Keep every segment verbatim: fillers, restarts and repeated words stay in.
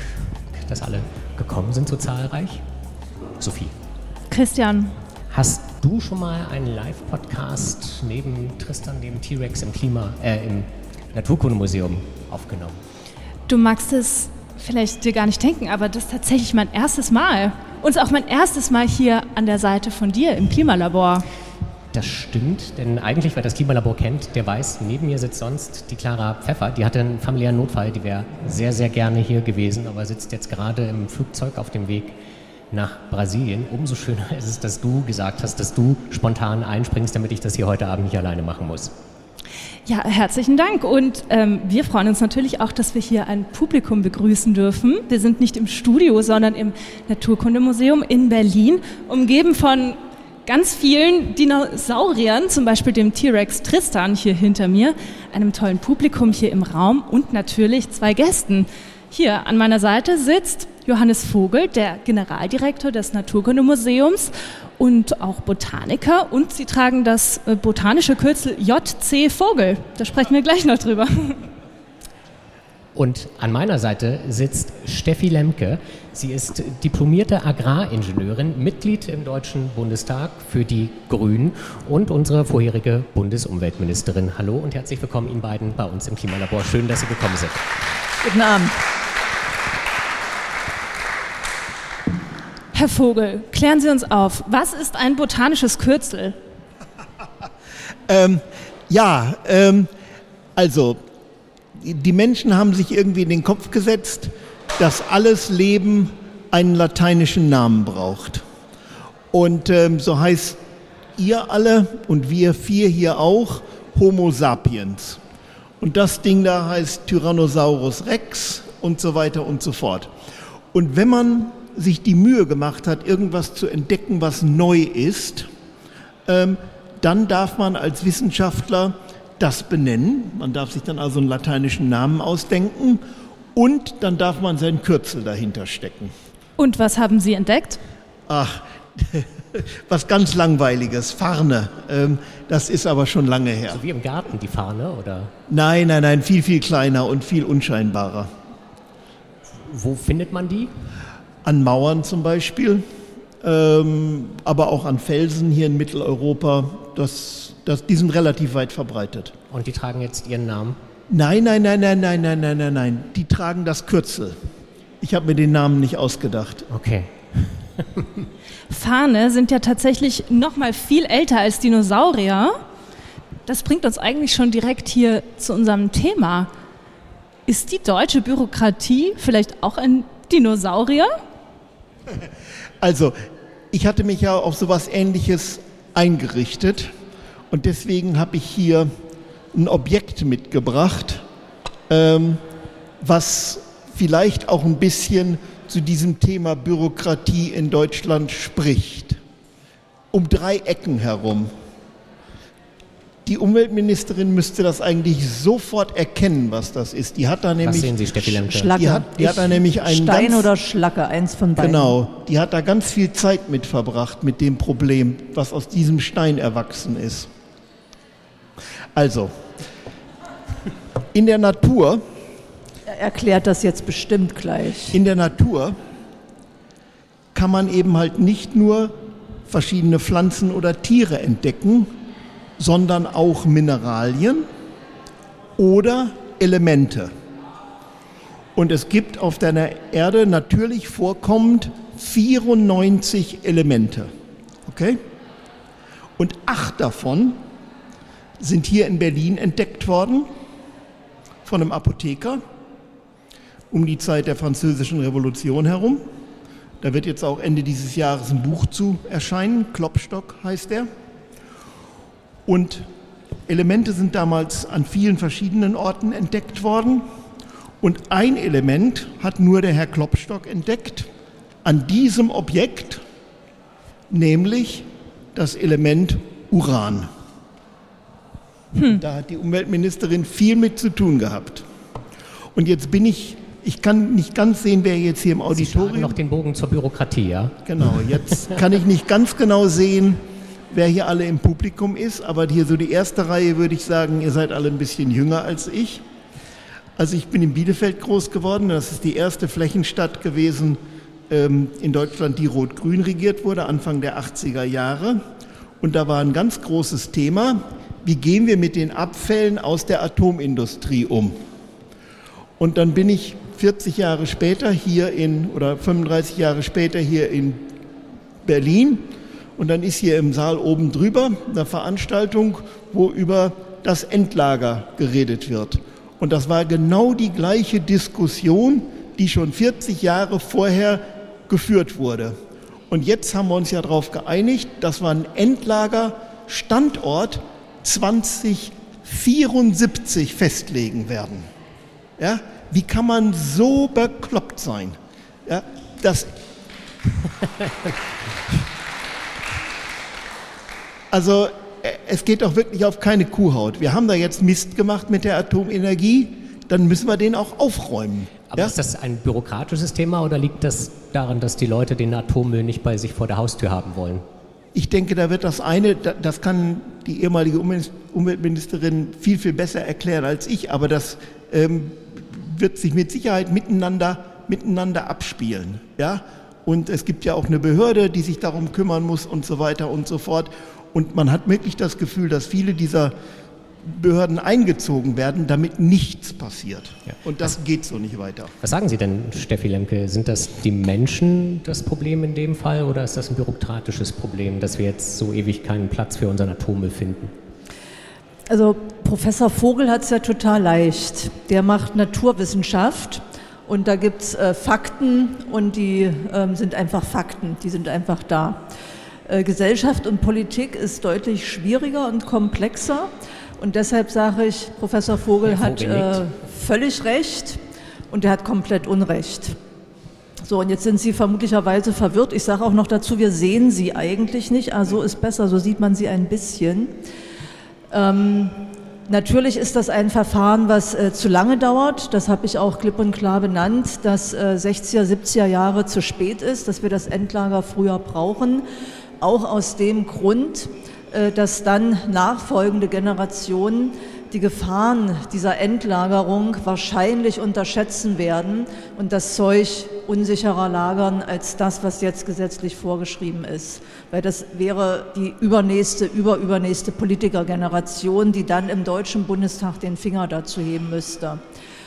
dass alle gekommen sind, so zahlreich. Sophie. Christian. Hast du schon mal einen Live-Podcast neben Tristan, dem T-Rex im Klima, äh, im Naturkundemuseum aufgenommen? Du magst es vielleicht dir gar nicht denken, aber das ist tatsächlich mein erstes Mal. Und auch mein erstes Mal hier an der Seite von dir im Klimalabor. Das stimmt, denn eigentlich, wer das Klimalabor kennt, der weiß, neben mir sitzt sonst die Clara Pfeffer. Die hatte einen familiären Notfall, die wäre sehr, sehr gerne hier gewesen, aber sitzt jetzt gerade im Flugzeug auf dem Weg nach Brasilien. Umso schöner ist es, dass du gesagt hast, dass du spontan einspringst, damit ich das hier heute Abend nicht alleine machen muss. Ja, herzlichen Dank. Und ähm, wir freuen uns natürlich auch, dass wir hier ein Publikum begrüßen dürfen. Wir sind nicht im Studio, sondern im Naturkundemuseum in Berlin, umgeben von ganz vielen Dinosauriern, zum Beispiel dem T-Rex Tristan hier hinter mir, einem tollen Publikum hier im Raum und natürlich zwei Gästen. Hier an meiner Seite sitzt Johannes Vogel, der Generaldirektor des Naturkundemuseums und auch Botaniker. Und sie tragen das botanische Kürzel J C Vogel. Da sprechen wir gleich noch drüber. Und an meiner Seite sitzt Steffi Lemke. Sie ist diplomierte Agraringenieurin, Mitglied im Deutschen Bundestag für die Grünen und unsere vorherige Bundesumweltministerin. Hallo und herzlich willkommen Ihnen beiden bei uns im Klimalabor. Schön, dass Sie gekommen sind. Guten Abend. Herr Vogel, klären Sie uns auf, was ist ein botanisches Kürzel? ähm, ja, ähm, also die Menschen haben sich irgendwie in den Kopf gesetzt, dass alles Leben einen lateinischen Namen braucht. Und ähm, so heißt ihr alle und wir vier hier auch Homo sapiens. Und das Ding da heißt Tyrannosaurus Rex und so weiter und so fort. Und wenn man sich die Mühe gemacht hat, irgendwas zu entdecken, was neu ist, ähm, dann darf man als Wissenschaftler das benennen. Man darf sich dann also einen lateinischen Namen ausdenken und dann darf man sein Kürzel dahinter stecken. Und was haben Sie entdeckt? Ach, was ganz Langweiliges, Farne. Ähm, das ist aber schon lange her. So wie im Garten, die Farne, oder? Nein, nein, nein, viel, viel kleiner und viel unscheinbarer. Wo findet man die? An Mauern zum Beispiel, ähm, aber auch an Felsen hier in Mitteleuropa. Das, das, die sind relativ weit verbreitet. Und die tragen jetzt Ihren Namen? Nein, nein, nein, nein, nein, nein, nein, nein, nein. Die tragen das Kürzel. Ich habe mir den Namen nicht ausgedacht. Okay. Farne sind ja tatsächlich noch mal viel älter als Dinosaurier. Das bringt uns eigentlich schon direkt hier zu unserem Thema. Ist die deutsche Bürokratie vielleicht auch ein Dinosaurier? Also, ich hatte mich ja auf sowas Ähnliches eingerichtet und deswegen habe ich hier ein Objekt mitgebracht, ähm, was vielleicht auch ein bisschen zu diesem Thema Bürokratie in Deutschland spricht. Um drei Ecken herum. Die Umweltministerin müsste das eigentlich sofort erkennen, was das ist. Die hat da nämlich, was sehen Sie, Steffi Lemke? Schlacke. Die hat, die hat da nämlich einen Stein ganz, oder Schlacke, eins von beiden. Genau, die hat da ganz viel Zeit mit verbracht mit dem Problem, was aus diesem Stein erwachsen ist. Also, in der Natur... Er erklärt das jetzt bestimmt gleich. In der Natur kann man eben halt nicht nur verschiedene Pflanzen oder Tiere entdecken, sondern auch Mineralien oder Elemente. Und es gibt auf der Erde natürlich vorkommend vierundneunzig Elemente. Okay? Und acht davon sind hier in Berlin entdeckt worden von einem Apotheker um die Zeit der Französischen Revolution herum. Da wird jetzt auch Ende dieses Jahres ein Buch zu erscheinen. Klopstock heißt er. Und Elemente sind damals an vielen verschiedenen Orten entdeckt worden. Und ein Element hat nur der Herr Klopstock entdeckt, an diesem Objekt, nämlich das Element Uran. Hm. Da hat die Umweltministerin viel mit zu tun gehabt. Und jetzt bin ich, ich kann nicht ganz sehen, wer jetzt hier im Auditorium... Sie schlagen noch den Bogen zur Bürokratie, ja? Genau, jetzt kann ich nicht ganz genau sehen, wer hier alle im Publikum ist, aber hier so die erste Reihe würde ich sagen, ihr seid alle ein bisschen jünger als ich. Also ich bin in Bielefeld groß geworden. Das ist die erste Flächenstadt gewesen ähm, in Deutschland, die rot-grün regiert wurde, Anfang der achtziger Jahre. Und da war ein ganz großes Thema, wie gehen wir mit den Abfällen aus der Atomindustrie um? Und dann bin ich vierzig Jahre später hier in, oder fünfunddreißig Jahre später hier in Berlin. Und dann ist hier im Saal oben drüber eine Veranstaltung, wo über das Endlager geredet wird. Und das war genau die gleiche Diskussion, die schon vierzig Jahre vorher geführt wurde. Und jetzt haben wir uns ja darauf geeinigt, dass wir einen Endlagerstandort zwanzig vierundsiebzig festlegen werden. Ja? Wie kann man so bekloppt sein? Ja, das also es geht doch wirklich auf keine Kuhhaut. Wir haben da jetzt Mist gemacht mit der Atomenergie, dann müssen wir den auch aufräumen. Aber ja? Ist das ein bürokratisches Thema oder liegt das daran, dass die Leute den Atommüll nicht bei sich vor der Haustür haben wollen? Ich denke, da wird das eine, das kann die ehemalige Umweltministerin viel, viel besser erklären als ich, aber das ähm, wird sich mit Sicherheit miteinander, miteinander abspielen. Ja? Und es gibt ja auch eine Behörde, die sich darum kümmern muss und so weiter und so fort. Und man hat wirklich das Gefühl, dass viele dieser Behörden eingezogen werden, damit nichts passiert. Ja. Und das was, geht so nicht weiter. Was sagen Sie denn, Steffi Lemke? Sind das die Menschen das Problem in dem Fall oder ist das ein bürokratisches Problem, dass wir jetzt so ewig keinen Platz für unseren Atommüll finden? Also Professor Vogel hat es ja total leicht. Der macht Naturwissenschaft und da gibt es äh, Fakten und die ähm, sind einfach Fakten, die sind einfach da. Äh, Gesellschaft und Politik ist deutlich schwieriger und komplexer und deshalb sage ich, Professor Vogel hat äh, völlig recht und er hat komplett Unrecht. So, und jetzt sind Sie vermutlicherweise verwirrt. Ich sage auch noch dazu, wir sehen Sie eigentlich nicht, ah, so ist besser, so sieht man Sie ein bisschen. Ähm, natürlich ist das ein Verfahren, was äh, zu lange dauert. Das habe ich auch klipp und klar benannt, dass äh, sechziger, siebziger Jahre zu spät ist, dass wir das Endlager früher brauchen. Auch aus dem Grund, äh, dass dann nachfolgende Generationen die Gefahren dieser Endlagerung wahrscheinlich unterschätzen werden und das Zeug unsicherer lagern als das, was jetzt gesetzlich vorgeschrieben ist. Weil das wäre die übernächste, überübernächste Politikergeneration, die dann im Deutschen Bundestag den Finger dazu heben müsste.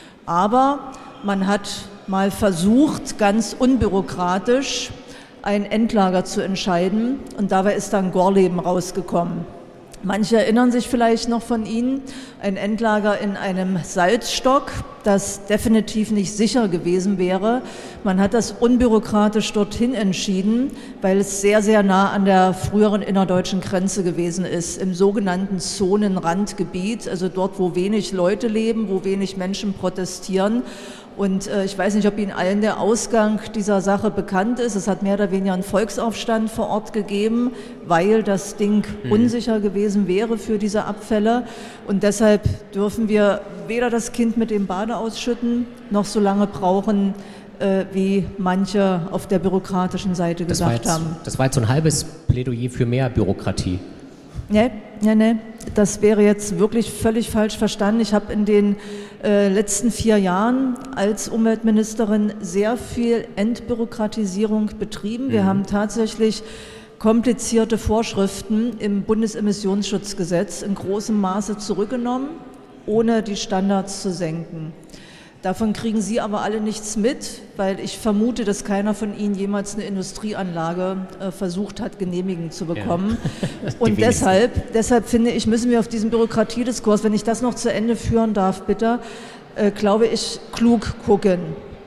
Aber man hat mal versucht, ganz unbürokratisch ein Endlager zu entscheiden und dabei ist dann Gorleben rausgekommen. Manche erinnern sich vielleicht noch von Ihnen, ein Endlager in einem Salzstock, das definitiv nicht sicher gewesen wäre. Man hat das unbürokratisch dorthin entschieden, weil es sehr, sehr nah an der früheren innerdeutschen Grenze gewesen ist, im sogenannten Zonenrandgebiet, also dort, wo wenig Leute leben, wo wenig Menschen protestieren. Und äh, ich weiß nicht, ob Ihnen allen der Ausgang dieser Sache bekannt ist. Es hat mehr oder weniger einen Volksaufstand vor Ort gegeben, weil das Ding mhm. unsicher gewesen wäre für diese Abfälle. Und deshalb dürfen wir weder das Kind mit dem Bade ausschütten, noch so lange brauchen, äh, wie manche auf der bürokratischen Seite das gesagt jetzt, haben. Das war jetzt so ein halbes Plädoyer für mehr Bürokratie. Nee, nee, nee, das wäre jetzt wirklich völlig falsch verstanden. Ich habe in den äh, letzten vier Jahren als Umweltministerin sehr viel Entbürokratisierung betrieben. Wir mhm. haben tatsächlich komplizierte Vorschriften im Bundesemissionsschutzgesetz in großem Maße zurückgenommen, ohne die Standards zu senken. Davon kriegen Sie aber alle nichts mit, weil ich vermute, dass keiner von Ihnen jemals eine Industrieanlage äh, versucht hat, genehmigen zu bekommen. Ja. Und deshalb, deshalb finde ich, müssen wir auf diesen Bürokratiediskurs, wenn ich das noch zu Ende führen darf, bitte, äh, glaube ich, klug gucken.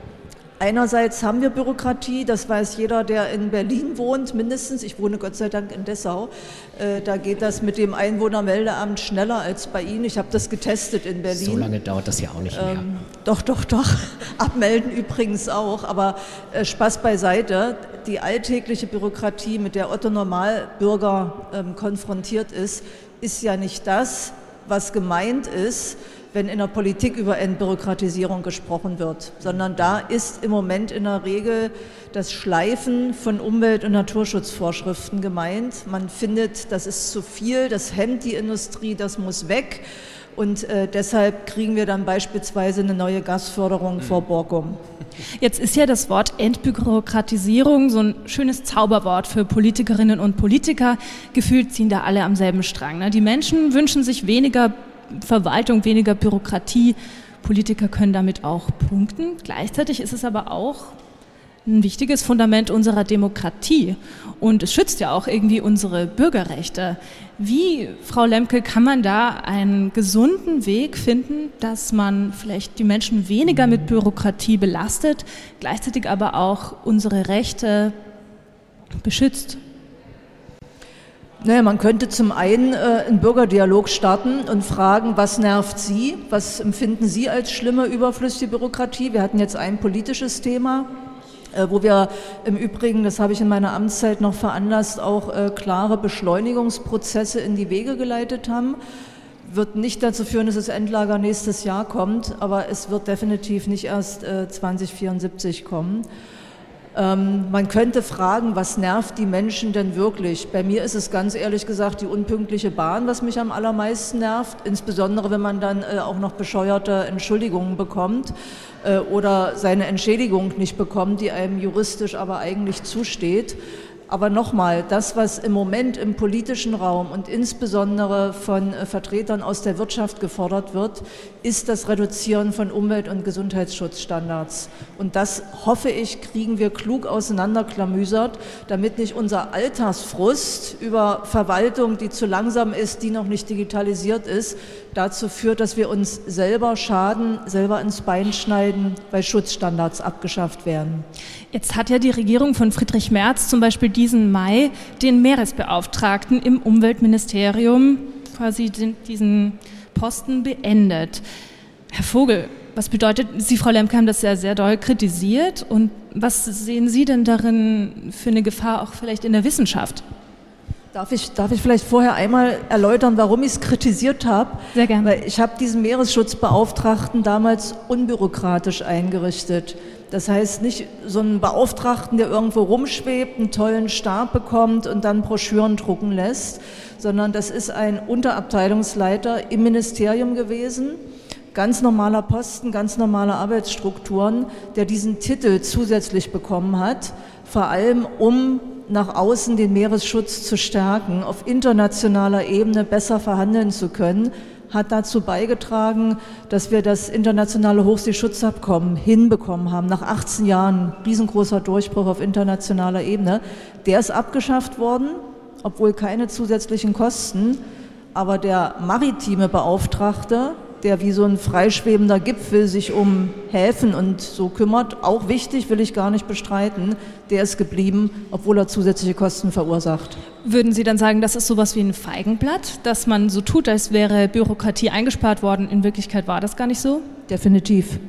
Einerseits haben wir Bürokratie, das weiß jeder, der in Berlin wohnt, mindestens. Ich wohne Gott sei Dank in Dessau. Äh, da geht das mit dem Einwohnermeldeamt schneller als bei Ihnen. Ich habe das getestet in Berlin. So lange dauert das ja auch nicht mehr. Ähm, doch, doch, doch. Abmelden übrigens auch. Aber äh, Spaß beiseite. Die alltägliche Bürokratie, mit der Otto Normalbürger ähm, konfrontiert ist, ist ja nicht das, was gemeint ist, wenn in der Politik über Entbürokratisierung gesprochen wird, sondern da ist im Moment in der Regel das Schleifen von Umwelt- und Naturschutzvorschriften gemeint. Man findet, das ist zu viel, das hemmt die Industrie, das muss weg. Und äh, deshalb kriegen wir dann beispielsweise eine neue Gasförderung mhm. vor Borkum. Jetzt ist ja das Wort Entbürokratisierung so ein schönes Zauberwort für Politikerinnen und Politiker. Gefühlt ziehen da alle am selben Strang, ne? Die Menschen wünschen sich weniger Verwaltung, weniger Bürokratie. Politiker können damit auch punkten. Gleichzeitig ist es aber auch ein wichtiges Fundament unserer Demokratie und es schützt ja auch irgendwie unsere Bürgerrechte. Wie, Frau Lemke, kann man da einen gesunden Weg finden, dass man vielleicht die Menschen weniger mit Bürokratie belastet, gleichzeitig aber auch unsere Rechte beschützt? Naja, man könnte zum einen äh, einen Bürgerdialog starten und fragen, was nervt Sie? Was empfinden Sie als schlimme, überflüssige Bürokratie? Wir hatten jetzt ein politisches Thema, äh, wo wir im Übrigen, das habe ich in meiner Amtszeit noch veranlasst, auch äh, klare Beschleunigungsprozesse in die Wege geleitet haben. Wird nicht dazu führen, dass das Endlager nächstes Jahr kommt, aber es wird definitiv nicht erst äh, zwanzig vierundsiebzig kommen. Ähm, man könnte fragen, was nervt die Menschen denn wirklich? Bei mir ist es ganz ehrlich gesagt die unpünktliche Bahn, was mich am allermeisten nervt, insbesondere wenn man dann äh, auch noch bescheuerte Entschuldigungen bekommt äh, oder seine Entschädigung nicht bekommt, die einem juristisch aber eigentlich zusteht. Aber nochmal, das, was im Moment im politischen Raum und insbesondere von äh, Vertretern aus der Wirtschaft gefordert wird, ist das Reduzieren von Umwelt- und Gesundheitsschutzstandards. Und das, hoffe ich, kriegen wir klug auseinanderklamüsert, damit nicht unser Alltagsfrust über Verwaltung, die zu langsam ist, die noch nicht digitalisiert ist, dazu führt, dass wir uns selber schaden, selber ins Bein schneiden, weil Schutzstandards abgeschafft werden. Jetzt hat ja die Regierung von Friedrich Merz zum Beispiel diesen Mai den Meeresbeauftragten im Umweltministerium quasi den, diesen Posten beendet. Herr Vogel, was bedeutet, Sie, Frau Lemke, haben das ja sehr doll kritisiert und was sehen Sie denn darin für eine Gefahr auch vielleicht in der Wissenschaft? Darf ich, darf ich vielleicht vorher einmal erläutern, warum ich es kritisiert habe? Sehr gerne. Weil ich habe diesen Meeresschutzbeauftragten damals unbürokratisch eingerichtet. Das heißt nicht so einen Beauftragten, der irgendwo rumschwebt, einen tollen Stab bekommt und dann Broschüren drucken lässt, sondern das ist ein Unterabteilungsleiter im Ministerium gewesen, ganz normaler Posten, ganz normale Arbeitsstrukturen, der diesen Titel zusätzlich bekommen hat, vor allem um nach außen den Meeresschutz zu stärken, auf internationaler Ebene besser verhandeln zu können, hat dazu beigetragen, dass wir das internationale Hochseeschutzabkommen hinbekommen haben. Nach achtzehn Jahren riesengroßer Durchbruch auf internationaler Ebene. Der ist abgeschafft worden, obwohl keine zusätzlichen Kosten. Aber der maritime Beauftragte, der wie so ein freischwebender Gipfel sich um Häfen und so kümmert, auch wichtig, will ich gar nicht bestreiten, der ist geblieben, obwohl er zusätzliche Kosten verursacht. Würden Sie dann sagen, das ist sowas wie ein Feigenblatt, dass man so tut, als wäre Bürokratie eingespart worden, in Wirklichkeit war das gar nicht so? Definitiv.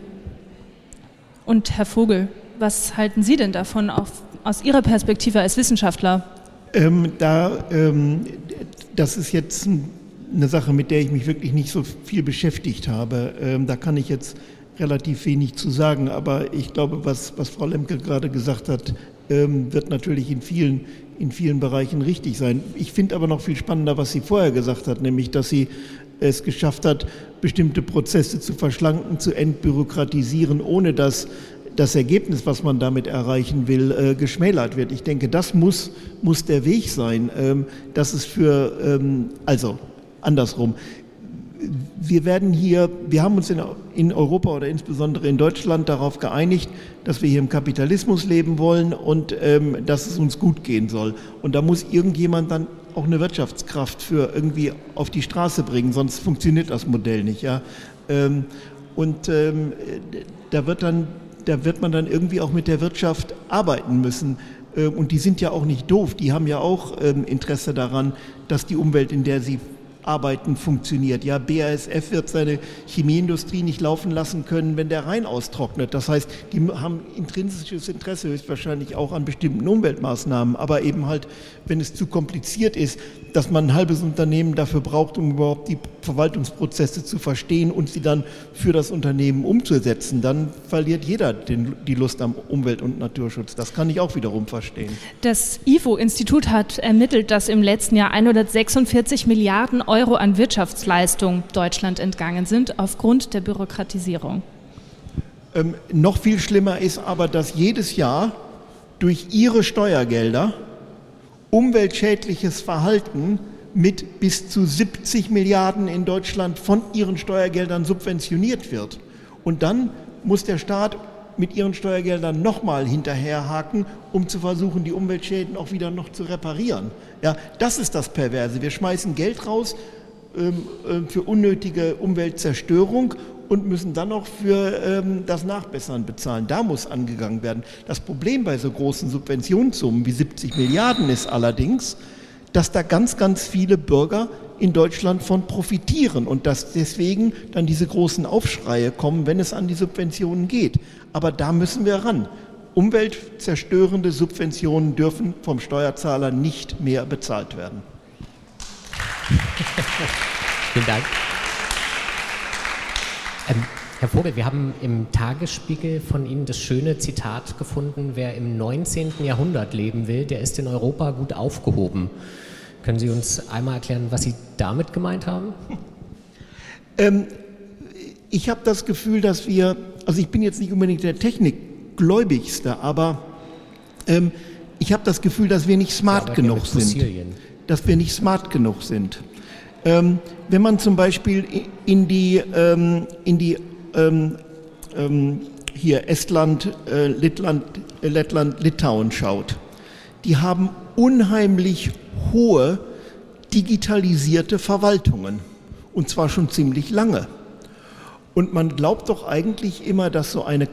Und Herr Vogel, was halten Sie denn davon auf, aus Ihrer Perspektive als Wissenschaftler? Ähm, da, ähm, das ist jetzt ein eine Sache, mit der ich mich wirklich nicht so viel beschäftigt habe. Ähm, da kann ich jetzt relativ wenig zu sagen, aber ich glaube, was, was Frau Lemke gerade gesagt hat, ähm, wird natürlich in vielen, in vielen Bereichen richtig sein. Ich finde aber noch viel spannender, was sie vorher gesagt hat, nämlich, dass sie es geschafft hat, bestimmte Prozesse zu verschlanken, zu entbürokratisieren, ohne dass das Ergebnis, was man damit erreichen will, äh, geschmälert wird. Ich denke, das muss, muss der Weg sein. Ähm, dass es für, ähm, also andersrum. Wir werden hier, wir haben uns in, in Europa oder insbesondere in Deutschland darauf geeinigt, dass wir hier im Kapitalismus leben wollen und ähm, dass es uns gut gehen soll. Und da muss irgendjemand dann auch eine Wirtschaftskraft für irgendwie auf die Straße bringen, sonst funktioniert das Modell nicht. Ja? Ähm, und ähm, da wird dann, da wird man dann irgendwie auch mit der Wirtschaft arbeiten müssen. Ähm, und die sind ja auch nicht doof, die haben ja auch ähm, Interesse daran, dass die Umwelt, in der sie Arbeiten funktioniert. Ja, B A S F wird seine Chemieindustrie nicht laufen lassen können, wenn der Rhein austrocknet. Das heißt, die haben intrinsisches Interesse höchstwahrscheinlich auch an bestimmten Umweltmaßnahmen, aber eben halt, wenn es zu kompliziert ist, dass man ein halbes Unternehmen dafür braucht, um überhaupt die Verwaltungsprozesse zu verstehen und sie dann für das Unternehmen umzusetzen, dann verliert jeder den, die Lust am Umwelt- und Naturschutz. Das kann ich auch wiederum verstehen. Das I F O-Institut hat ermittelt, dass im letzten Jahr hundertsechsundvierzig Milliarden Euro an Wirtschaftsleistung Deutschland entgangen sind aufgrund der Bürokratisierung. Ähm, noch viel schlimmer ist aber, dass jedes Jahr durch ihre Steuergelder umweltschädliches Verhalten mit bis zu siebzig Milliarden in Deutschland von ihren Steuergeldern subventioniert wird. Und dann muss der Staat mit ihren Steuergeldern nochmal hinterherhaken, um zu versuchen, die Umweltschäden auch wieder noch zu reparieren. Ja, das ist das Perverse. Wir schmeißen Geld raus ähm, äh, für unnötige Umweltzerstörung und müssen dann noch für ähm, das Nachbessern bezahlen. Da muss angegangen werden. Das Problem bei so großen Subventionssummen wie siebzig Milliarden ist allerdings, dass da ganz, ganz viele Bürger in Deutschland von profitieren und dass deswegen dann diese großen Aufschreie kommen, wenn es an die Subventionen geht. Aber da müssen wir ran. Umweltzerstörende Subventionen dürfen vom Steuerzahler nicht mehr bezahlt werden. Vielen Dank. Ähm, Herr Vogel, wir haben im Tagesspiegel von Ihnen das schöne Zitat gefunden: Wer im neunzehnten Jahrhundert leben will, der ist in Europa gut aufgehoben. Können Sie uns einmal erklären, was Sie damit gemeint haben? Ähm, ich habe das Gefühl, dass wir, also ich bin jetzt nicht unbedingt der Technikgläubigste, aber ähm, ich habe das Gefühl, dass wir nicht smart genug sind. Dass wir nicht smart genug sind. Ähm, wenn man zum Beispiel in die, ähm, in die ähm, ähm, hier Estland, äh, Lettland, äh, Lettland, Litauen schaut, die haben unheimlich hohe digitalisierte Verwaltungen und zwar schon ziemlich lange. Und man glaubt doch eigentlich immer, dass so eine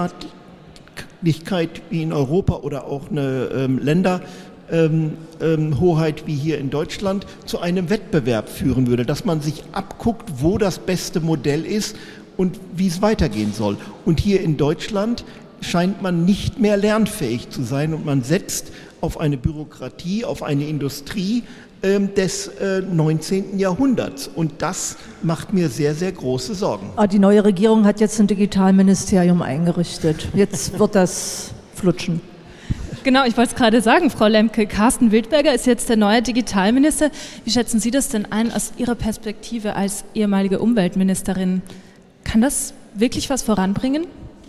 Kleinstaatlichkeit wie in Europa oder auch eine ähm, Länder Ähm, ähm, Hoheit wie hier in Deutschland zu einem Wettbewerb führen würde, dass man sich abguckt, wo das beste Modell ist und wie es weitergehen soll. Und hier in Deutschland scheint man nicht mehr lernfähig zu sein und man setzt auf eine Bürokratie, auf eine Industrie ähm, des äh, neunzehnten Jahrhunderts. Und das macht mir sehr, sehr große Sorgen. Ah, die neue Regierung hat jetzt ein Digitalministerium eingerichtet. Jetzt wird das flutschen. Genau, ich wollte es gerade sagen, Frau Lemke. Carsten Wildberger ist jetzt der neue Digitalminister. Wie schätzen Sie das denn ein aus Ihrer Perspektive als ehemalige Umweltministerin? Kann das wirklich was voranbringen?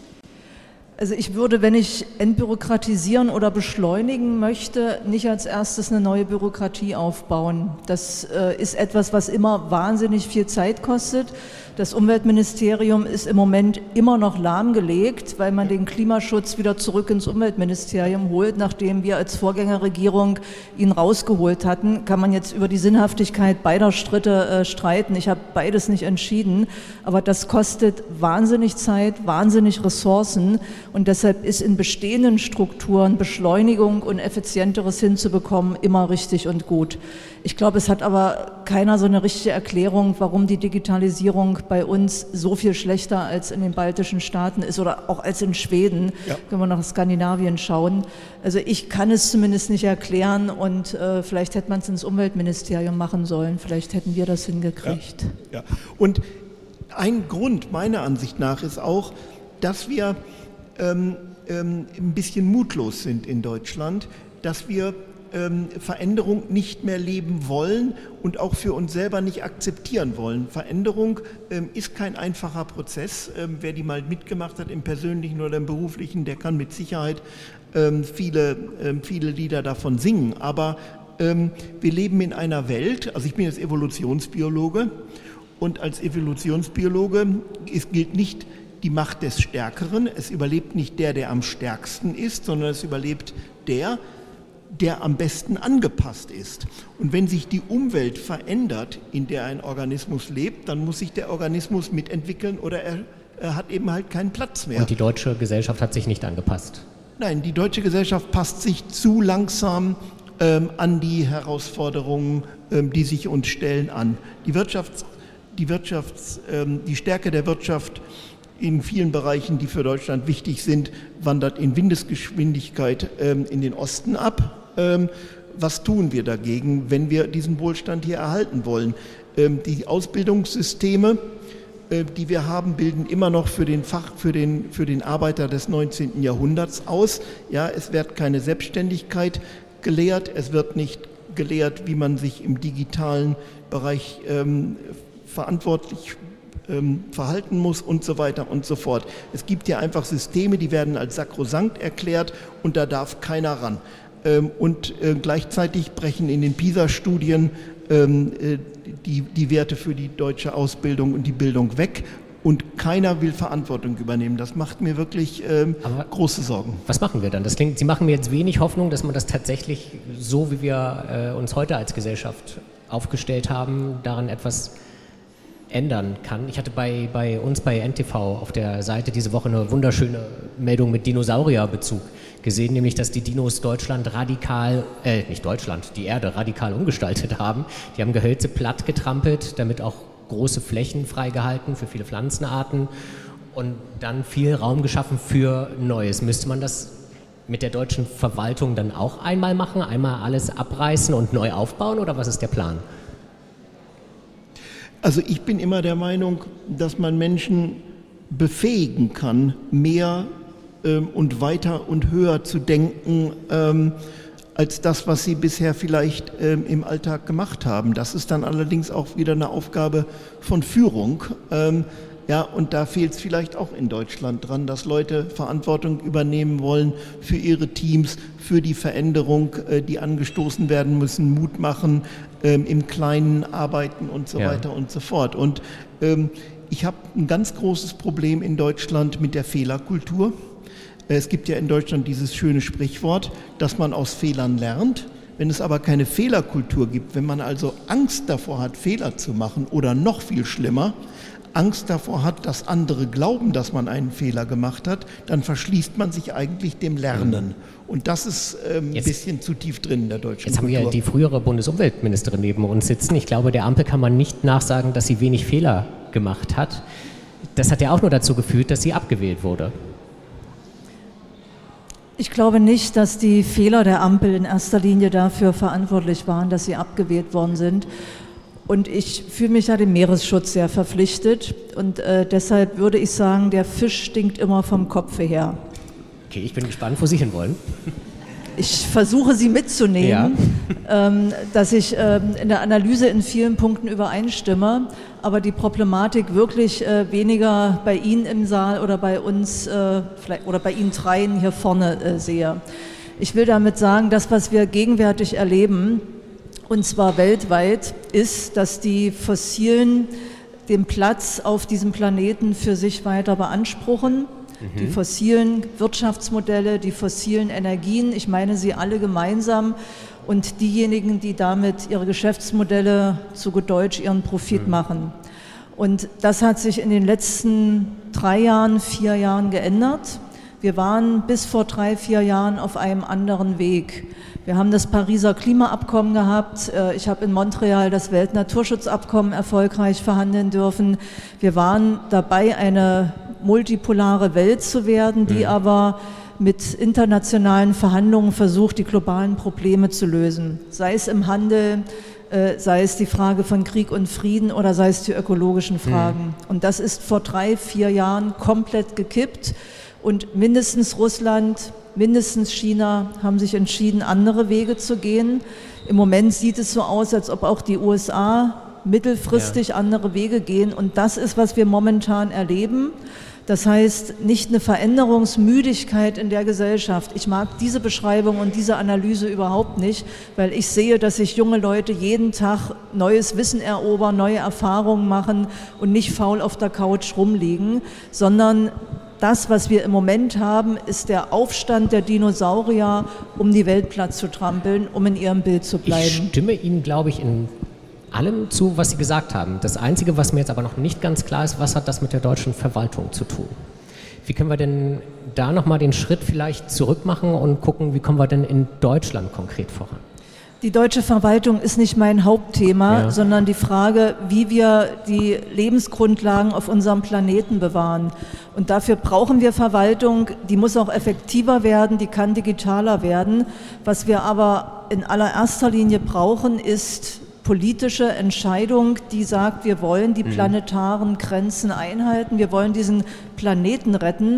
Also ich würde, wenn ich entbürokratisieren oder beschleunigen möchte, nicht als erstes eine neue Bürokratie aufbauen. Das äh, ist etwas, was immer wahnsinnig viel Zeit kostet. Das Umweltministerium ist im Moment immer noch lahmgelegt, weil man den Klimaschutz wieder zurück ins Umweltministerium holt. Nachdem wir als Vorgängerregierung ihn rausgeholt hatten, kann man jetzt über die Sinnhaftigkeit beider Schritte äh, streiten. Ich habe beides nicht entschieden, aber das kostet wahnsinnig Zeit, wahnsinnig Ressourcen. Und deshalb ist in bestehenden Strukturen Beschleunigung und Effizienteres hinzubekommen immer richtig und gut. Ich glaube, es hat aber keiner so eine richtige Erklärung, warum die Digitalisierung bei uns so viel schlechter als in den baltischen Staaten ist oder auch als in Schweden, ja. Wenn wir nach Skandinavien schauen. Also ich kann es zumindest nicht erklären und äh, vielleicht hätte man es ins Umweltministerium machen sollen. Vielleicht hätten wir das hingekriegt. Ja, ja. Und ein Grund meiner Ansicht nach ist auch, dass wir ähm, ähm, ein bisschen mutlos sind in Deutschland, dass wir ähm, Veränderung nicht mehr leben wollen und auch für uns selber nicht akzeptieren wollen. Veränderung ähm, ist kein einfacher Prozess. Ähm, wer die mal mitgemacht hat im persönlichen oder im beruflichen, der kann mit Sicherheit ähm, viele, ähm, viele Lieder davon singen. Aber ähm, wir leben in einer Welt, also ich bin jetzt Evolutionsbiologe und als Evolutionsbiologe ist, gilt nicht die Macht des Stärkeren. Es überlebt nicht der, der am stärksten ist, sondern es überlebt der, der am besten angepasst ist. Und wenn sich die Umwelt verändert, in der ein Organismus lebt, dann muss sich der Organismus mitentwickeln oder er, er hat eben halt keinen Platz mehr. Und die deutsche Gesellschaft hat sich nicht angepasst? Nein, die deutsche Gesellschaft passt sich zu langsam ähm, an die Herausforderungen, ähm, die sich uns stellen, an. Die Wirtschafts, die Wirtschafts, ähm, die Stärke der Wirtschaft in vielen Bereichen, die für Deutschland wichtig sind, wandert in Windesgeschwindigkeit ähm, in den Osten ab. Ähm, was tun wir dagegen, wenn wir diesen Wohlstand hier erhalten wollen? Ähm, die Ausbildungssysteme, äh, die wir haben, bilden immer noch für den Fach, für den, für den Arbeiter des neunzehnten Jahrhunderts aus. Ja, es wird keine Selbstständigkeit gelehrt, es wird nicht gelehrt, wie man sich im digitalen Bereich ähm, verantwortlich ähm, verhalten muss und so weiter und so fort. Es gibt ja einfach Systeme, die werden als sakrosankt erklärt und da darf keiner ran. Ähm, und äh, gleichzeitig brechen in den PISA-Studien ähm, äh, die, die Werte für die deutsche Ausbildung und die Bildung weg. Und keiner will Verantwortung übernehmen. Das macht mir wirklich ähm, große Sorgen. Was machen wir dann? Das klingt, Sie machen mir jetzt wenig Hoffnung, dass man das tatsächlich so, wie wir äh, uns heute als Gesellschaft aufgestellt haben, daran etwas ändern kann. Ich hatte bei, bei uns bei N T V auf der Seite diese Woche eine wunderschöne Meldung mit Dinosaurierbezug gesehen, nämlich dass die Dinos Deutschland radikal, äh, nicht Deutschland, die Erde radikal umgestaltet haben. Die haben Gehölze platt getrampelt, damit auch große Flächen freigehalten für viele Pflanzenarten und dann viel Raum geschaffen für Neues. Müsste man das mit der deutschen Verwaltung dann auch einmal machen, einmal alles abreißen und neu aufbauen oder was ist der Plan? Also ich bin immer der Meinung, dass man Menschen befähigen kann, mehr ähm, und weiter und höher zu denken, ähm, als das, was sie bisher vielleicht ähm, im Alltag gemacht haben. Das ist dann allerdings auch wieder eine Aufgabe von Führung. Ähm, ja, und da fehlt es vielleicht auch in Deutschland dran, dass Leute Verantwortung übernehmen wollen für ihre Teams, für die Veränderung, äh, die angestoßen werden müssen, Mut machen, ähm, im Kleinen arbeiten und so ja. weiter und so fort. Und ähm, ich habe ein ganz großes Problem in Deutschland mit der Fehlerkultur. Es gibt ja in Deutschland dieses schöne Sprichwort, dass man aus Fehlern lernt. Wenn es aber keine Fehlerkultur gibt, wenn man also Angst davor hat, Fehler zu machen oder noch viel schlimmer, Angst davor hat, dass andere glauben, dass man einen Fehler gemacht hat, dann verschließt man sich eigentlich dem Lernen. Und das ist ähm, ein bisschen zu tief drin in der deutschen Jetzt Kultur. haben wir die frühere Bundesumweltministerin neben uns sitzen. Ich glaube, der Ampel kann man nicht nachsagen, dass sie wenig Fehler gemacht hat. Das hat ja auch nur dazu geführt, dass sie abgewählt wurde. Ich glaube nicht, dass die Fehler der Ampel in erster Linie dafür verantwortlich waren, dass sie abgewählt worden sind. Und ich fühle mich ja dem Meeresschutz sehr verpflichtet. Und äh, deshalb würde ich sagen, der Fisch stinkt immer vom Kopfe her. Okay, ich bin gespannt, wo Sie hinwollen. Ich versuche, Sie mitzunehmen, ja. ähm, dass ich ähm, in der Analyse in vielen Punkten übereinstimme, aber die Problematik wirklich äh, weniger bei Ihnen im Saal oder bei uns äh, vielleicht, oder bei Ihnen dreien hier vorne äh, sehe. Ich will damit sagen, das, was wir gegenwärtig erleben, und zwar weltweit, ist, dass die Fossilen den Platz auf diesem Planeten für sich weiter beanspruchen. Die fossilen Wirtschaftsmodelle, die fossilen Energien, ich meine sie alle gemeinsam und diejenigen, die damit ihre Geschäftsmodelle, zu gut Deutsch, ihren Profit machen. Und das hat sich in den letzten drei Jahren, vier Jahren geändert. Wir waren bis vor drei, vier Jahren auf einem anderen Weg. Wir haben das Pariser Klimaabkommen gehabt. Ich habe in Montreal das Weltnaturschutzabkommen erfolgreich verhandeln dürfen. Wir waren dabei, eine multipolare Welt zu werden, die mhm. aber mit internationalen Verhandlungen versucht, die globalen Probleme zu lösen. Sei es im Handel, äh, sei es die Frage von Krieg und Frieden oder sei es die ökologischen Fragen. Mhm. Und das ist vor drei, vier Jahren komplett gekippt. Und mindestens Russland, mindestens China haben sich entschieden, andere Wege zu gehen. Im Moment sieht es so aus, als ob auch die U S A mittelfristig ja. andere Wege gehen. Und das ist, was wir momentan erleben. Das heißt, nicht eine Veränderungsmüdigkeit in der Gesellschaft. Ich mag diese Beschreibung und diese Analyse überhaupt nicht, weil ich sehe, dass sich junge Leute jeden Tag neues Wissen erobern, neue Erfahrungen machen und nicht faul auf der Couch rumliegen, sondern das, was wir im Moment haben, ist der Aufstand der Dinosaurier, um die Welt platt zu trampeln, um in ihrem Bild zu bleiben. Ich stimme Ihnen, glaube ich, in allem zu, was Sie gesagt haben. Das Einzige, was mir jetzt aber noch nicht ganz klar ist, was hat das mit der deutschen Verwaltung zu tun? Wie können wir denn da nochmal den Schritt vielleicht zurück machen und gucken, wie kommen wir denn in Deutschland konkret voran? Die deutsche Verwaltung ist nicht mein Hauptthema, ja. sondern die Frage, wie wir die Lebensgrundlagen auf unserem Planeten bewahren. Und dafür brauchen wir Verwaltung, die muss auch effektiver werden, die kann digitaler werden. Was wir aber in allererster Linie brauchen, ist politische Entscheidung, die sagt, wir wollen die planetaren Grenzen einhalten, wir wollen diesen Planeten retten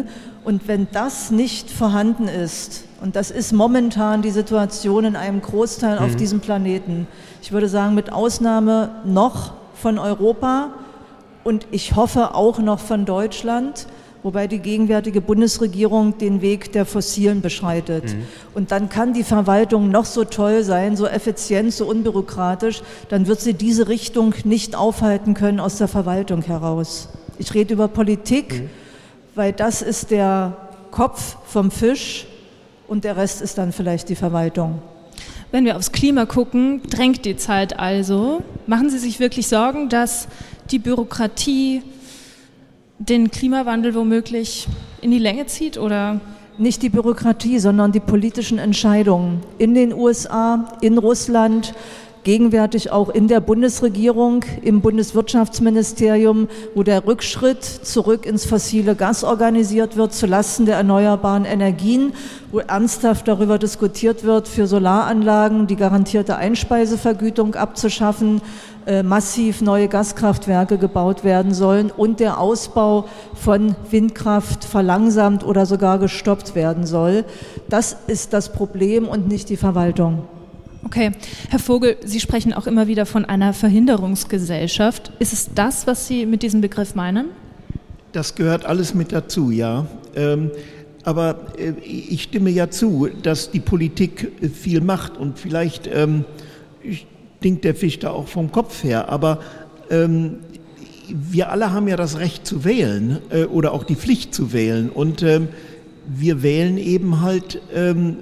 Und wenn das nicht vorhanden ist, und das ist momentan die Situation in einem Großteil mhm. auf diesem Planeten, ich würde sagen mit Ausnahme noch von Europa und ich hoffe auch noch von Deutschland, wobei die gegenwärtige Bundesregierung den Weg der Fossilen beschreitet. Mhm. Und dann kann die Verwaltung noch so toll sein, so effizient, so unbürokratisch, dann wird sie diese Richtung nicht aufhalten können aus der Verwaltung heraus. Ich rede über Politik, mhm. weil das ist der Kopf vom Fisch und der Rest ist dann vielleicht die Verwaltung. Wenn wir aufs Klima gucken, drängt die Zeit also. Machen Sie sich wirklich Sorgen, dass die Bürokratie den Klimawandel womöglich in die Länge zieht, oder? Nicht die Bürokratie, sondern die politischen Entscheidungen in den U S A, in Russland, gegenwärtig auch in der Bundesregierung, im Bundeswirtschaftsministerium, wo der Rückschritt zurück ins fossile Gas organisiert wird, zulasten der erneuerbaren Energien, wo ernsthaft darüber diskutiert wird, für Solaranlagen die garantierte Einspeisevergütung abzuschaffen, äh, massiv neue Gaskraftwerke gebaut werden sollen und der Ausbau von Windkraft verlangsamt oder sogar gestoppt werden soll. Das ist das Problem und nicht die Verwaltung. Okay, Herr Vogel, Sie sprechen auch immer wieder von einer Verhinderungsgesellschaft. Ist es das, was Sie mit diesem Begriff meinen? Das gehört alles mit dazu, ja. Ähm, aber äh, ich stimme ja zu, dass die Politik äh, viel macht und vielleicht ähm, stinkt der Fisch da auch vom Kopf her, aber ähm, wir alle haben ja das Recht zu wählen äh, oder auch die Pflicht zu wählen und ähm, wir wählen eben halt ähm,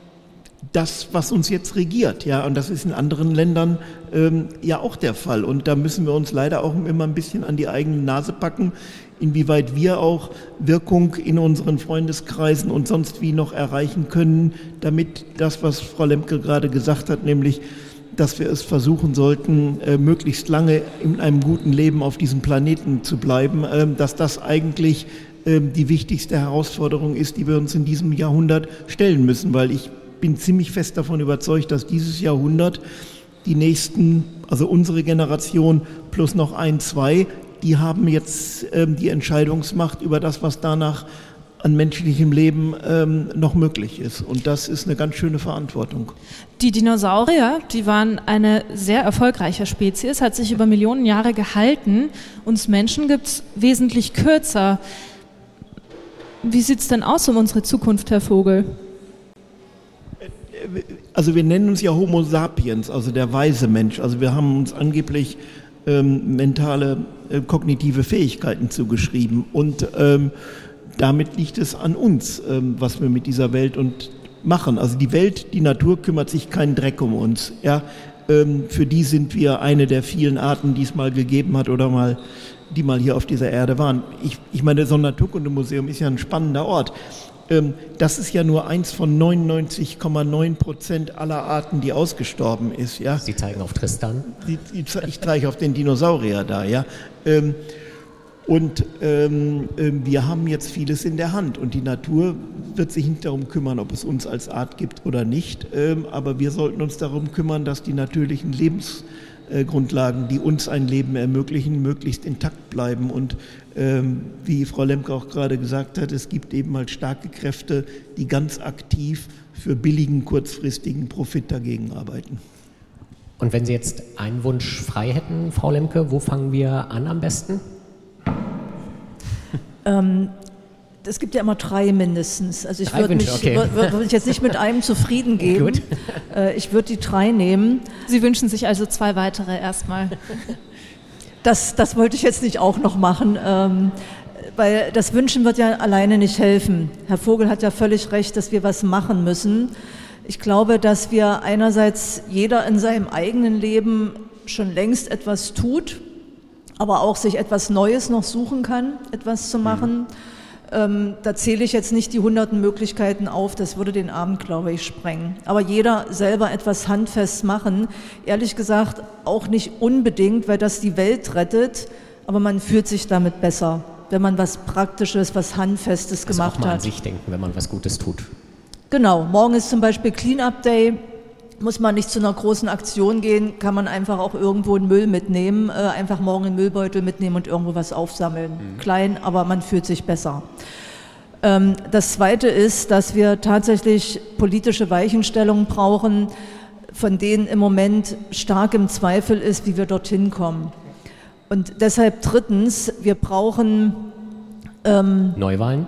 das, was uns jetzt regiert, ja, und das ist in anderen Ländern ähm, ja auch der Fall. Und da müssen wir uns leider auch immer ein bisschen an die eigene Nase packen, inwieweit wir auch Wirkung in unseren Freundeskreisen und sonst wie noch erreichen können, damit das, was Frau Lemke gerade gesagt hat, nämlich, dass wir es versuchen sollten, äh, möglichst lange in einem guten Leben auf diesem Planeten zu bleiben, äh, dass das eigentlich äh, die wichtigste Herausforderung ist, die wir uns in diesem Jahrhundert stellen müssen, weil ich bin ziemlich fest davon überzeugt, dass dieses Jahrhundert die nächsten, also unsere Generation plus noch ein, zwei, die haben jetzt ähm, die Entscheidungsmacht über das, was danach an menschlichem Leben ähm, noch möglich ist. Und das ist eine ganz schöne Verantwortung. Die Dinosaurier, die waren eine sehr erfolgreiche Spezies, hat sich über Millionen Jahre gehalten. Uns Menschen gibt es wesentlich kürzer. Wie sieht es denn aus um unsere Zukunft, Herr Vogel? Also wir nennen uns ja Homo sapiens, also der weise Mensch. Also wir haben uns angeblich ähm, mentale, äh, kognitive Fähigkeiten zugeschrieben. Und ähm, damit liegt es an uns, ähm, was wir mit dieser Welt und machen. Also die Welt, die Natur kümmert sich keinen Dreck um uns. Ja? Ähm, für die sind wir eine der vielen Arten, die es mal gegeben hat oder mal, die mal hier auf dieser Erde waren. Ich, ich meine, so ein Naturkundemuseum ist ja ein spannender Ort. Das ist ja nur eins von neunundneunzig Komma neun Prozent aller Arten, die ausgestorben ist. Ja? Sie zeigen auf Tristan. Ich zeige auf den Dinosaurier da. Ja? Und wir haben jetzt vieles in der Hand und die Natur wird sich nicht darum kümmern, ob es uns als Art gibt oder nicht. Aber wir sollten uns darum kümmern, dass die natürlichen Lebensgrundlagen, die uns ein Leben ermöglichen, möglichst intakt bleiben. Und ähm, wie Frau Lemke auch gerade gesagt hat, es gibt eben halt starke Kräfte, die ganz aktiv für billigen, kurzfristigen Profit dagegen arbeiten. Und wenn Sie jetzt einen Wunsch frei hätten, Frau Lemke, wo fangen wir an am besten? Ähm, es gibt ja immer drei mindestens. Also ich drei würde Wünsche, mich, okay. würd, würd ich jetzt nicht mit einem zufrieden geben. Gut. Äh, ich würde die drei nehmen. Sie wünschen sich also zwei weitere erstmal. Das, das wollte ich jetzt nicht auch noch machen, ähm, weil das Wünschen wird ja alleine nicht helfen. Herr Vogel hat ja völlig recht, dass wir was machen müssen. Ich glaube, dass wir einerseits jeder in seinem eigenen Leben schon längst etwas tut, aber auch sich etwas Neues noch suchen kann, etwas zu machen. Mhm. Ähm, da zähle ich jetzt nicht die hunderten Möglichkeiten auf, das würde den Abend, glaube ich, sprengen. Aber jeder selber etwas handfest machen, ehrlich gesagt auch nicht unbedingt, weil das die Welt rettet, aber man fühlt sich damit besser, wenn man was Praktisches, was Handfestes also gemacht auch mal hat. an sich denken, wenn man was Gutes tut. Genau, morgen ist zum Beispiel Clean-Up Day. Muss man nicht zu einer großen Aktion gehen, kann man einfach auch irgendwo einen Müll mitnehmen, äh, einfach morgen einen Müllbeutel mitnehmen und irgendwo was aufsammeln. Mhm. Klein, aber man fühlt sich besser. Das Zweite ist, dass wir tatsächlich politische Weichenstellungen brauchen, von denen im Moment stark im Zweifel ist, wie wir dorthin kommen. Und deshalb drittens, wir brauchen ähm, Neuwahlen?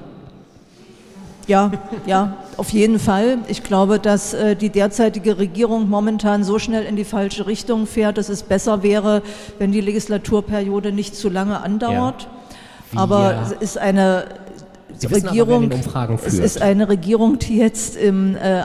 Ja, ja, auf jeden Fall. Ich glaube, dass äh, die derzeitige Regierung momentan so schnell in die falsche Richtung fährt, dass es besser wäre, wenn die Legislaturperiode nicht zu lange andauert. Ja. Aber ja. es ist eine Sie Regierung, aber, wer den Umfragen führt. Es ist eine Regierung, die jetzt im, äh,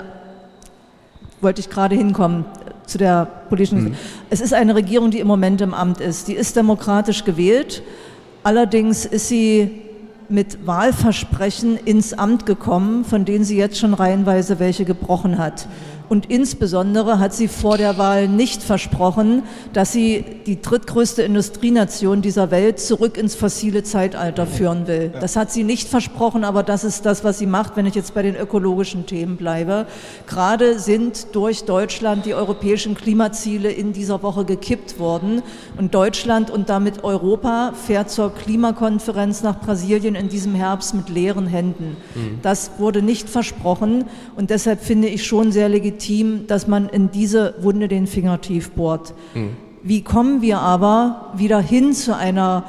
wollte ich gerade hinkommen, zu der politischen, mhm. es ist eine Regierung, die im Moment im Amt ist. Die ist demokratisch gewählt, allerdings ist sie mit Wahlversprechen ins Amt gekommen, von denen sie jetzt schon reihenweise welche gebrochen hat. Und insbesondere hat sie vor der Wahl nicht versprochen, dass sie die drittgrößte Industrienation dieser Welt zurück ins fossile Zeitalter führen will. Das hat sie nicht versprochen, aber das ist das, was sie macht, wenn ich jetzt bei den ökologischen Themen bleibe. Gerade sind durch Deutschland die europäischen Klimaziele in dieser Woche gekippt worden. Und Deutschland und damit Europa fährt zur Klimakonferenz nach Brasilien in diesem Herbst mit leeren Händen. Mhm. Das wurde nicht versprochen und deshalb finde ich schon sehr legitim, dass man in diese Wunde den Finger tief bohrt. Mhm. Wie kommen wir aber wieder hin zu einer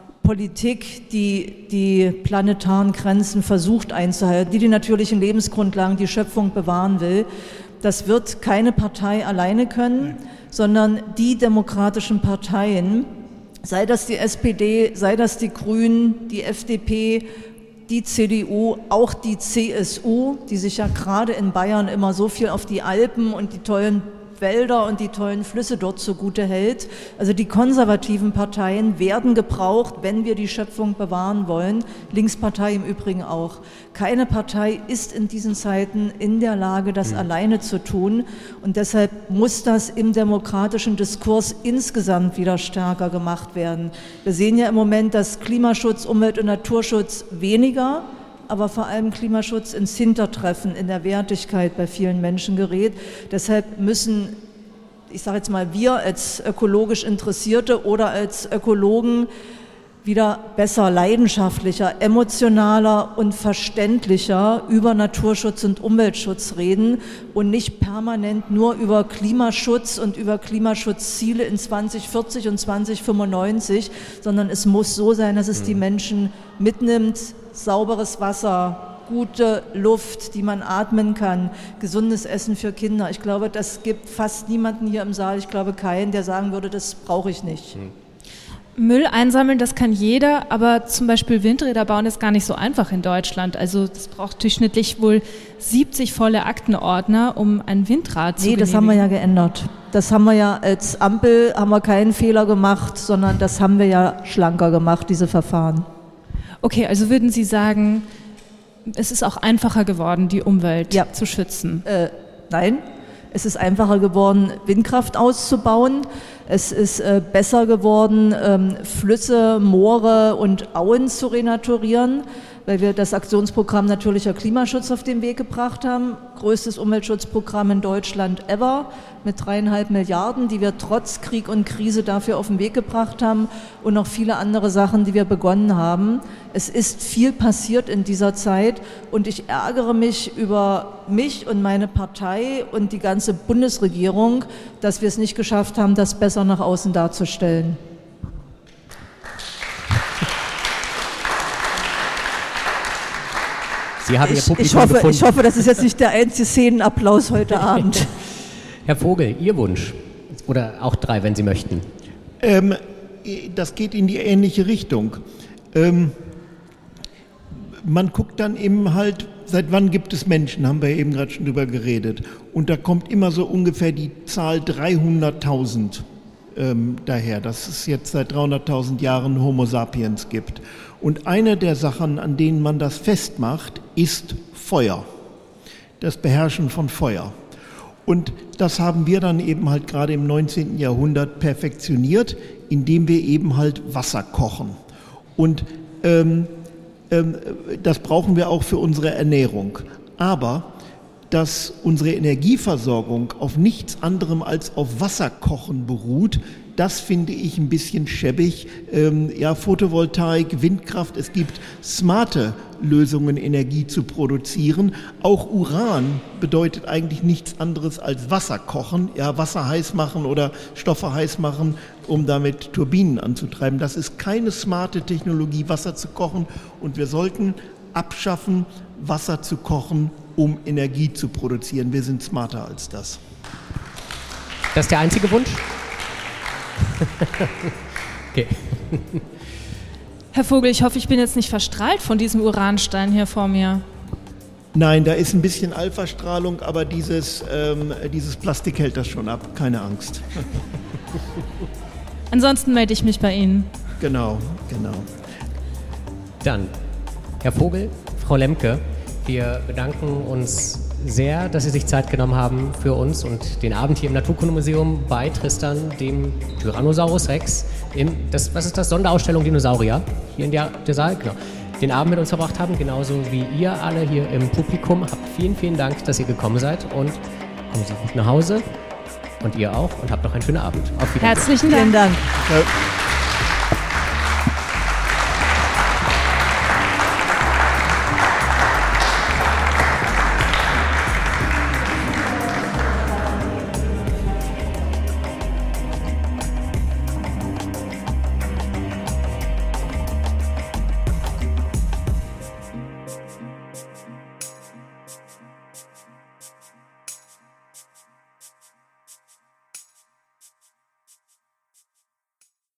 Politik, die die planetaren Grenzen versucht einzuhalten, die die natürlichen Lebensgrundlagen, die Schöpfung bewahren will? Das wird keine Partei alleine können, sondern die demokratischen Parteien, sei das die S P D, sei das die Grünen, die F D P, die C D U, auch die C S U, die sich ja gerade in Bayern immer so viel auf die Alpen und die tollen Wälder und die tollen Flüsse dort zugute hält. Also die konservativen Parteien werden gebraucht, wenn wir die Schöpfung bewahren wollen. Linkspartei im Übrigen auch. Keine Partei ist in diesen Zeiten in der Lage, das mhm. alleine zu tun. Und deshalb muss das im demokratischen Diskurs insgesamt wieder stärker gemacht werden. Wir sehen ja im Moment, dass Klimaschutz, Umwelt- und Naturschutz weniger, aber vor allem Klimaschutz ins Hintertreffen in der Wertigkeit bei vielen Menschen gerät. Deshalb müssen, ich sage jetzt mal, wir als ökologisch Interessierte oder als Ökologen wieder besser, leidenschaftlicher, emotionaler und verständlicher über Naturschutz und Umweltschutz reden und nicht permanent nur über Klimaschutz und über Klimaschutzziele in zwanzig vierzig und zwanzig fünfundneunzig, sondern es muss so sein, dass es die Menschen mitnimmt. Sauberes Wasser, gute Luft, die man atmen kann, gesundes Essen für Kinder. Ich glaube, das gibt fast niemanden hier im Saal, ich glaube keinen, der sagen würde, das brauche ich nicht. Müll einsammeln, das kann jeder, aber zum Beispiel Windräder bauen ist gar nicht so einfach in Deutschland. Also das braucht durchschnittlich wohl siebzig volle Aktenordner, um ein Windrad zu genehmigen. Nee, das haben wir ja geändert. Das haben wir ja als Ampel, haben wir keinen Fehler gemacht, sondern das haben wir ja schlanker gemacht, diese Verfahren. Okay, also würden Sie sagen, es ist auch einfacher geworden, die Umwelt ja. zu schützen? Äh, nein, es ist einfacher geworden, Windkraft auszubauen. Es ist äh, besser geworden, ähm, Flüsse, Moore und Auen zu renaturieren, weil wir das Aktionsprogramm Natürlicher Klimaschutz auf den Weg gebracht haben. Größtes Umweltschutzprogramm in Deutschland ever mit dreieinhalb Milliarden, die wir trotz Krieg und Krise dafür auf den Weg gebracht haben und noch viele andere Sachen, die wir begonnen haben. Es ist viel passiert in dieser Zeit und ich ärgere mich über mich und meine Partei und die ganze Bundesregierung, dass wir es nicht geschafft haben, das besser nach außen darzustellen. Sie haben Ihr Publikum ich, ich, hoffe, gefunden. ich hoffe, das ist jetzt nicht der einzige Szenenapplaus heute Abend. Herr Vogel, Ihr Wunsch? Oder auch drei, wenn Sie möchten. Ähm, das geht in die ähnliche Richtung. Ähm, man guckt dann eben halt, seit wann gibt es Menschen, haben wir eben gerade schon drüber geredet. Und da kommt immer so ungefähr die Zahl dreihunderttausend ähm, daher, dass es jetzt seit dreihunderttausend Jahren Homo sapiens gibt. Und eine der Sachen, an denen man das festmacht, ist Feuer. Das Beherrschen von Feuer. Und das haben wir dann eben halt gerade im neunzehnten Jahrhundert perfektioniert, indem wir eben halt Wasser kochen. Und ähm, ähm, das brauchen wir auch für unsere Ernährung. Aber dass unsere Energieversorgung auf nichts anderem als auf Wasserkochen beruht, das finde ich ein bisschen schäbig. Ähm, ja, Photovoltaik, Windkraft, es gibt smarte Lösungen, Energie zu produzieren. Auch Uran bedeutet eigentlich nichts anderes als Wasser kochen, ja, Wasser heiß machen oder Stoffe heiß machen, um damit Turbinen anzutreiben. Das ist keine smarte Technologie, Wasser zu kochen, und wir sollten abschaffen, Wasser zu kochen, um Energie zu produzieren. Wir sind smarter als das. Das ist der einzige Wunsch? Okay. Herr Vogel, ich hoffe, ich bin jetzt nicht verstrahlt von diesem Uranstein hier vor mir. Nein, da ist ein bisschen Alphastrahlung, aber dieses, ähm, dieses Plastik hält das schon ab. Keine Angst. Ansonsten melde ich mich bei Ihnen. Genau, genau. Dann, Herr Vogel, Frau Lemke, wir bedanken uns sehr, dass Sie sich Zeit genommen haben für uns und den Abend hier im Naturkundemuseum bei Tristan, dem Tyrannosaurus Rex, im, das, was ist das, Sonderausstellung Dinosaurier, hier in der, der Saal, genau, den Abend mit uns verbracht haben, genauso wie ihr alle hier im Publikum. Habt vielen, vielen Dank, dass ihr gekommen seid, und kommen Sie gut nach Hause, und ihr auch, und habt noch einen schönen Abend. Auf Wiedersehen. Herzlichen Dank. Vielen Dank. Ja.